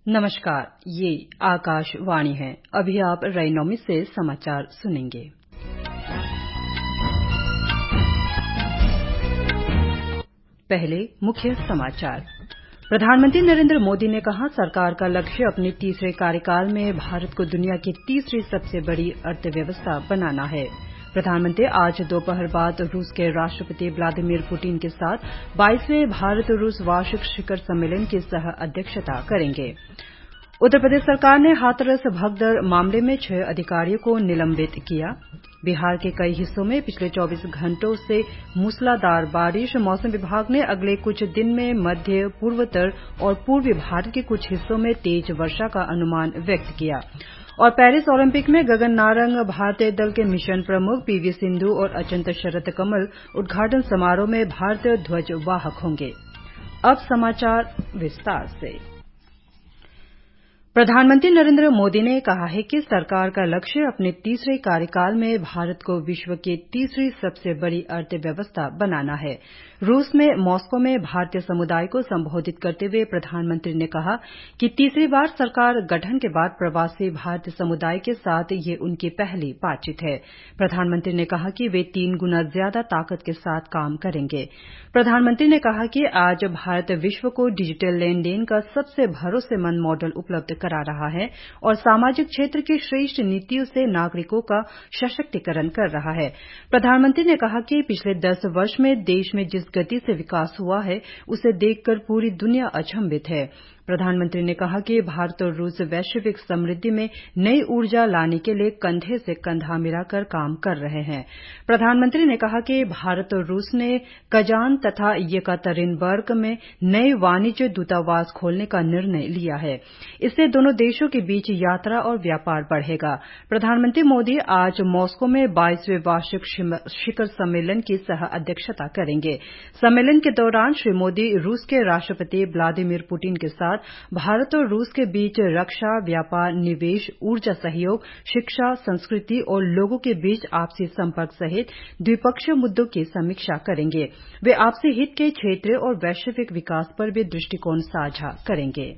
नमस्कार, ये आकाशवाणी है। अभी आप रैनोमी से समाचार सुनेंगे। पहले मुख्य समाचार। प्रधानमंत्री नरेंद्र मोदी ने कहा, सरकार का लक्ष्य अपने तीसरे कार्यकाल में भारत को दुनिया की तीसरी सबसे बड़ी अर्थव्यवस्था बनाना है। प्रधानमंत्री आज दोपहर बाद रूस के राष्ट्रपति व्लादिमीर पुतिन के साथ 22वें भारत रूस वार्षिक शिखर सम्मेलन की सह अध्यक्षता करेंगे। उत्तर प्रदेश सरकार ने हाथरस भगदड़ मामले में 6 अधिकारियों को निलंबित किया। बिहार के कई हिस्सों में पिछले 24 घंटों से मूसलाधार बारिश। मौसम विभाग ने अगले कुछ दिन में मध्य, पूर्वोत्तर और पूर्वी भारत के कुछ हिस्सों में तेज वर्षा का अनुमान व्यक्त किया। और पेरिस ओलंपिक में गगन नारंग भारतीय दल के मिशन प्रमुख पीवी सिंधु और अचंत शरत कमल उद्घाटन समारोह में भारतीय ध्वज वाहक होंगे। अब समाचार विस्तार से। प्रधानमंत्री नरेंद्र मोदी ने कहा है कि सरकार का लक्ष्य अपने तीसरे कार्यकाल में भारत को विश्व की तीसरी सबसे बड़ी अर्थव्यवस्था बनाना है। रूस में मॉस्को में भारतीय समुदाय को संबोधित करते हुए प्रधानमंत्री ने कहा कि तीसरी बार सरकार गठन के बाद प्रवासी भारतीय समुदाय के साथ ये उनकी पहली बातचीत है। प्रधानमंत्री ने कहा कि वे 3 गुना ज्यादा ताकत के साथ काम करेंगे। प्रधानमंत्री ने कहा कि आज भारत विश्व को डिजिटल लेन देन का सबसे भरोसेमंद मॉडल उपलब्ध करा रहा है और सामाजिक क्षेत्र की श्रेष्ठ नीतियों से नागरिकों का सशक्तिकरण कर रहा है। प्रधानमंत्री ने कहा कि पिछले 10 वर्ष में देश में जिस गति से विकास हुआ है, उसे देखकर पूरी दुनिया अचंभित है। प्रधानमंत्री ने कहा कि भारत और रूस वैश्विक समृद्धि में नई ऊर्जा लाने के लिए कंधे से कंधा मिलाकर काम कर रहे हैं। प्रधानमंत्री ने कहा कि भारत और रूस ने कजान तथा येकातरिनबर्ग में नए वाणिज्य दूतावास खोलने का निर्णय लिया है। इससे दोनों देशों के बीच यात्रा और व्यापार बढ़ेगा। प्रधानमंत्री मोदी आज मॉस्को में 22वें वार्षिक शिखर सम्मेलन की सह अध्यक्षता करेंगे। सम्मेलन के दौरान श्री मोदी रूस के राष्ट्रपति व्लादिमीर पुतिन के साथ भारत और रूस के बीच रक्षा, व्यापार, निवेश, ऊर्जा सहयोग, शिक्षा, संस्कृति और लोगों के बीच आपसी संपर्क सहित द्विपक्षीय मुद्दों की समीक्षा करेंगे। वे आपसी हित के क्षेत्रीय और वैश्विक विकास पर भी दृष्टिकोण साझा करेंगे।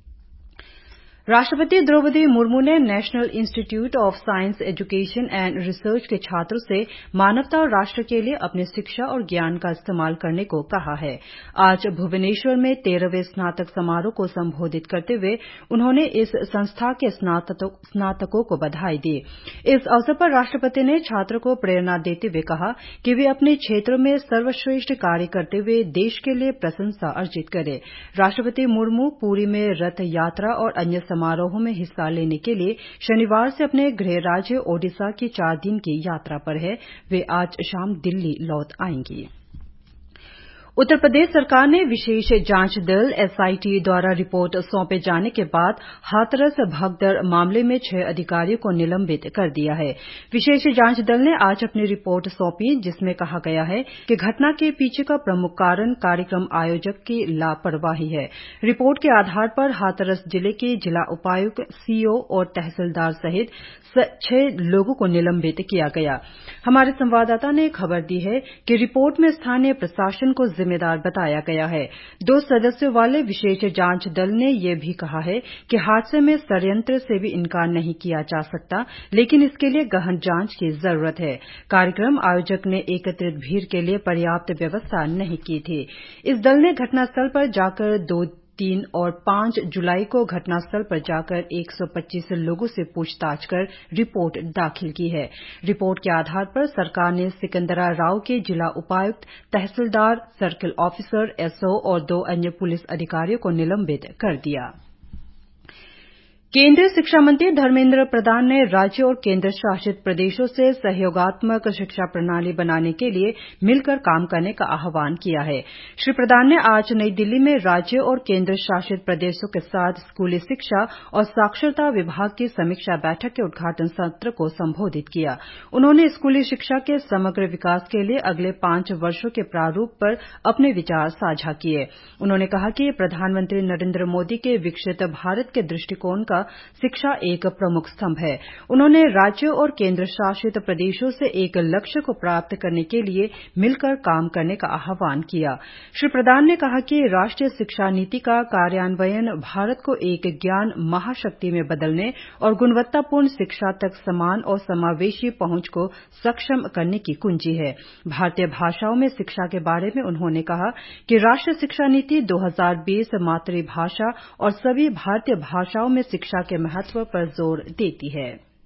राष्ट्रपति द्रौपदी मुर्मू ने national institute of science education and research के छात्रों से मानवता और राष्ट्र के लिए अपनी शिक्षा और ज्ञान का इस्तेमाल करने को कहा है। आज भुवनेश्वर में 13वें स्नातक समारोह को संबोधित करते हुए उन्होंने इस संस्था के स्नातकों को बधाई दी। इस अवसर पर राष्ट्रपति ने छात्रों को प्रेरणा देते हुए कहा कि वे अपने क्षेत्रों में सर्वश्रेष्ठ कार्य करते हुए देश के लिए प्रशंसा अर्जित करें। राष्ट्रपति मुर्मू पुरी में रथ यात्रा और अन्य समारोहों में हिस्सा लेने के लिए शनिवार से अपने गृह राज्य ओडिशा की 4 दिन की यात्रा पर हैं। वे आज शाम दिल्ली लौट आएंगी। उत्तर प्रदेश सरकार ने विशेष जांच दल एसआईटी द्वारा रिपोर्ट सौंपे जाने के बाद हाथरस भगदड़ मामले में 6 अधिकारियों को निलंबित कर दिया है। विशेष जांच दल ने आज अपनी रिपोर्ट सौंपी, जिसमें कहा गया है कि घटना के पीछे का प्रमुख कारण कार्यक्रम आयोजक की लापरवाही है। रिपोर्ट के आधार पर हाथरस जिले के जिला उपायुक्त, सीओ और तहसीलदार सहित 6 लोगों को निलंबित किया गया। हमारे संवाददाता ने खबर दी है कि रिपोर्ट में स्थानीय प्रशासन को जिम्मेदार बताया गया है। 2 सदस्यों वाले विशेष जांच दल ने यह भी कहा है कि हादसे में षड्यंत्र से भी इनकार नहीं किया जा सकता, लेकिन इसके लिए गहन जांच की जरूरत है। कार्यक्रम आयोजक ने एकत्रित भीड़ के लिए पर्याप्त व्यवस्था नहीं की थी। इस दल ने घटनास्थल पर जाकर 2, 3 और 5 जुलाई को घटनास्थल पर जाकर 125 लोगों से पूछताछ कर रिपोर्ट दाखिल की है। रिपोर्ट के आधार पर सरकार ने सिकंदरा राव के जिला उपायुक्त, तहसीलदार, सर्किल ऑफिसर, एसओ और 2 अन्य पुलिस अधिकारियों को निलंबित कर दिया। केंद्रीय शिक्षा मंत्री धर्मेंद्र प्रधान ने राज्य और केंद्र शासित प्रदेशों से सहयोगात्मक शिक्षा प्रणाली बनाने के लिए मिलकर काम करने का आह्वान किया है। श्री प्रधान ने आज नई दिल्ली में राज्य और केंद्र शासित प्रदेशों के साथ स्कूली शिक्षा और साक्षरता विभाग की समीक्षा बैठक के उद्घाटन सत्र को संबोधित किया। उन्होंने स्कूली शिक्षा के समग्र विकास के लिए अगले 5 वर्षों के प्रारूप पर अपने विचार साझा किए। उन्होंने कहा कि प्रधानमंत्री नरेंद्र मोदी के विकसित भारत के दृष्टिकोण का शिक्षा एक प्रमुख स्तंभ है। उन्होंने राज्यों और केंद्र शासित प्रदेशों से एक लक्ष्य को प्राप्त करने के लिए मिलकर काम करने का आह्वान किया। श्री प्रधान ने कहा कि राष्ट्रीय शिक्षा नीति का कार्यान्वयन भारत को एक ज्ञान महाशक्ति में बदलने और गुणवत्तापूर्ण शिक्षा तक समान और समावेशी पहुंच को सक्षम करने की कुंजी है। भारतीय भाषाओं में शिक्षा के बारे में उन्होंने कहा कि राष्ट्रीय शिक्षा नीति 2020 मातृभाषा और सभी भारतीय भाषाओं में शिक्षा के महत्व पर जोर देती है।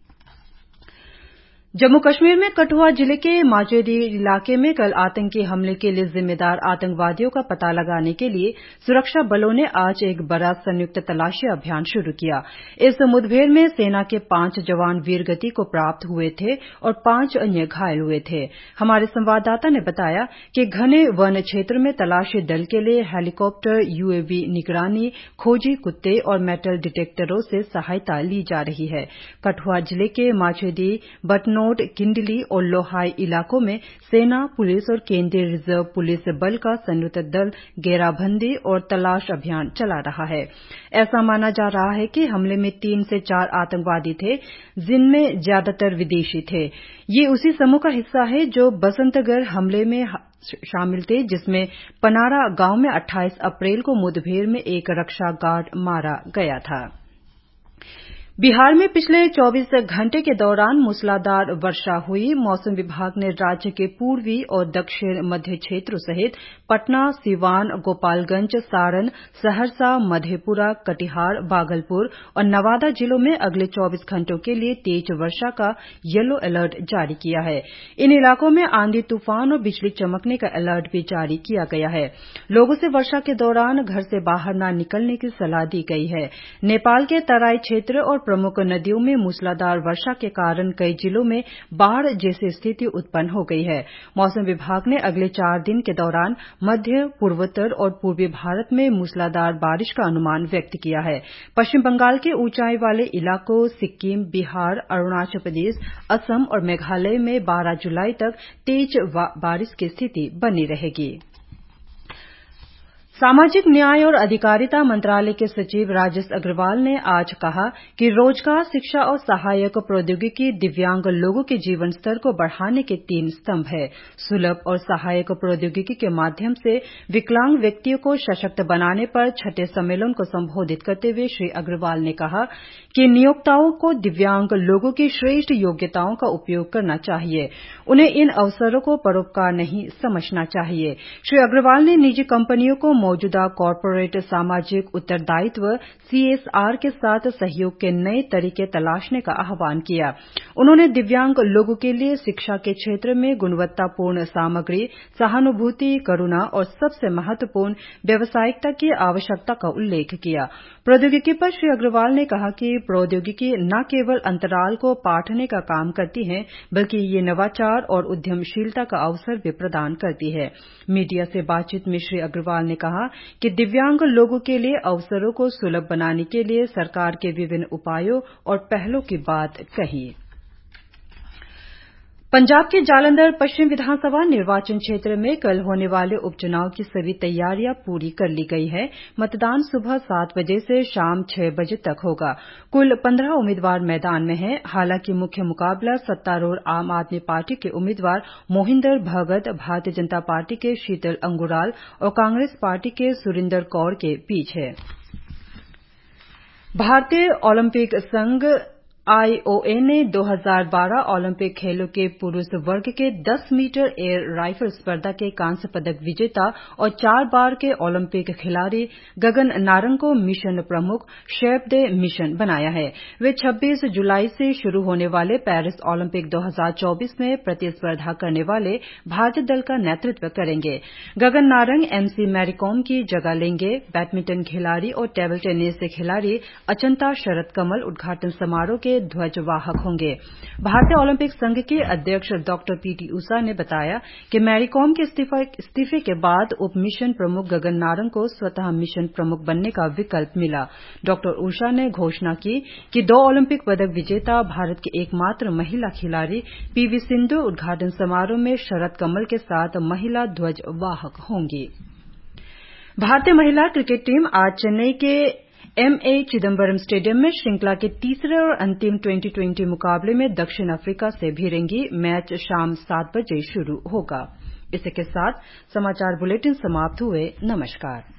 जम्मू कश्मीर में कठुआ जिले के माचेडी इलाके में कल आतंकी हमले के लिए जिम्मेदार आतंकवादियों का पता लगाने के लिए सुरक्षा बलों ने आज एक बड़ा संयुक्त तलाशी अभियान शुरू किया। इस मुठभेड़ में सेना के 5 जवान वीरगति को प्राप्त हुए थे और 5 अन्य घायल हुए थे। हमारे संवाददाता ने बताया कि घने वन क्षेत्र में तलाशी दल के लिए हेलीकॉप्टर, यूएवी निगरानी, खोजी कुत्ते और मेटल डिटेक्टरों से सहायता ली जा रही है। कठुआ जिले के माचेडी, बटनोट, किंडली और लोहाई इलाकों में सेना, पुलिस और केंद्रीय रिजर्व पुलिस बल का संयुक्त दल घेराबंदी और तलाश अभियान चला रहा है। ऐसा माना जा रहा है कि हमले में 3 से 4 आतंकवादी थे, जिनमें ज्यादातर विदेशी थे। ये उसी समूह का हिस्सा है जो बसंतगढ़ हमले में शामिल थे, जिसमें पनारा गांव में 28 अप्रैल को मुठभेड़ में एक रक्षा गार्ड मारा गया था। बिहार में पिछले 24 घंटे के दौरान मूसलाधार वर्षा हुई। मौसम विभाग ने राज्य के पूर्वी और दक्षिण मध्य क्षेत्रों सहित पटना, सिवान, गोपालगंज, सारण, सहरसा, मधेपुरा, कटिहार, भागलपुर और नवादा जिलों में अगले 24 घंटों के लिए तेज वर्षा का येलो अलर्ट जारी किया है। इन इलाकों में आंधी तूफान और बिजली चमकने का अलर्ट भी जारी किया गया है। लोगों से वर्षा के दौरान घर से बाहर न निकलने की सलाह दी गई है। नेपाल के तराई क्षेत्र और प्रमुख नदियों में मूसलाधार वर्षा के कारण कई जिलों में बाढ़ जैसी स्थिति उत्पन्न हो गई है। मौसम विभाग ने अगले 4 दिन के दौरान मध्य, पूर्वोत्तर और पूर्वी भारत में मूसलाधार बारिश का अनुमान व्यक्त किया है। पश्चिम बंगाल के ऊंचाई वाले इलाकों, सिक्किम, बिहार, अरुणाचल प्रदेश, असम और मेघालय में 12 जुलाई तक तेज बारिश की स्थिति बनी रहेगी। सामाजिक न्याय और अधिकारिता मंत्रालय के सचिव राजेश अग्रवाल ने आज कहा कि रोजगार, शिक्षा और सहायक प्रौद्योगिकी दिव्यांग लोगों के जीवन स्तर को बढ़ाने के 3 स्तंभ हैं। सुलभ और सहायक प्रौद्योगिकी के माध्यम से विकलांग व्यक्तियों को सशक्त बनाने पर 6ठे सम्मेलन को संबोधित करते हुए श्री अग्रवाल ने कहा कि नियोक्ताओं को दिव्यांग लोगों की श्रेष्ठ योग्यताओं का उपयोग करना चाहिए। उन्हें इन अवसरों को परोपकार नहीं समझना चाहिए। श्री अग्रवाल ने निजी कंपनियों को मौजूदा कॉर्पोरेट सामाजिक उत्तरदायित्व CSR के साथ सहयोग के नए तरीके तलाशने का आह्वान किया। उन्होंने दिव्यांग लोगों के लिए शिक्षा के क्षेत्र में गुणवत्तापूर्ण सामग्री, सहानुभूति, करुणा और सबसे महत्वपूर्ण व्यावसायिकता की आवश्यकता का उल्लेख किया। प्रौद्योगिकी पर श्री अग्रवाल ने कहा कि प्रौद्योगिकी न केवल अंतराल को पाटने का काम करती है, बल्कि ये नवाचार और उद्यमशीलता का अवसर भी प्रदान करती है। मीडिया से बातचीत में श्री अग्रवाल ने कहा कि दिव्यांग लोगों के लिए अवसरों को सुलभ बनाने के लिए सरकार के विभिन्न उपायों और पहलों की बात कही। पंजाब के जालंधर पश्चिम विधानसभा निर्वाचन क्षेत्र में कल होने वाले उपचुनाव की सभी तैयारियां पूरी कर ली गई है। मतदान सुबह 7 बजे से शाम 6 बजे तक होगा। कुल 15 उम्मीदवार मैदान में हैं। हालांकि मुख्य मुकाबला सत्तारूढ़ आम आदमी पार्टी के उम्मीदवार मोहिंदर भगत, भारतीय जनता पार्टी के शीतल अंगुराल और कांग्रेस पार्टी के सुरिंदर कौर के बीच है। भारतीय ओलंपिक संघ IOA ने 2012 ओलंपिक खेलों के पुरुष वर्ग के 10 मीटर एयर राइफल स्पर्धा के कांस्य पदक विजेता और 4 बार के ओलंपिक खिलाड़ी गगन नारंग को मिशन प्रमुख शेफ द मिशन बनाया है। वे 26 जुलाई से शुरू होने वाले पेरिस ओलंपिक 2024 में प्रतिस्पर्धा करने वाले भारतीय दल का नेतृत्व करेंगे। गगन नारंग MC मैरीकॉम की जगह लेंगे। बैडमिंटन खिलाड़ी और टेबल टेनिस खिलाड़ी अचंता शरद कमल उद्घाटन समारोह के ध्वजवाहक होंगे। भारतीय ओलंपिक संघ के अध्यक्ष डॉ PT उषा ने बताया कि मैरीकॉम के इस्तीफे के बाद उप मिशन प्रमुख गगन नारंग को स्वतः मिशन प्रमुख बनने का विकल्प मिला। डॉ उषा ने घोषणा की कि 2 ओलंपिक पदक विजेता भारत की एकमात्र महिला खिलाड़ी PV सिंधु उद्घाटन समारोह में शरद कमल के साथ महिला ध्वजवाहक होंगी। भारतीय महिला क्रिकेट टीम आज चेन्नई के M.A. चिदम्बरम स्टेडियम में श्रृंखला के तीसरे और अंतिम T20 मुकाबले में दक्षिण अफ्रीका से भिड़ेंगी मैच शाम 7 बजे शुरू होगा। इसी के साथ समाचार बुलेटिन समाप्त हुए। नमस्कार।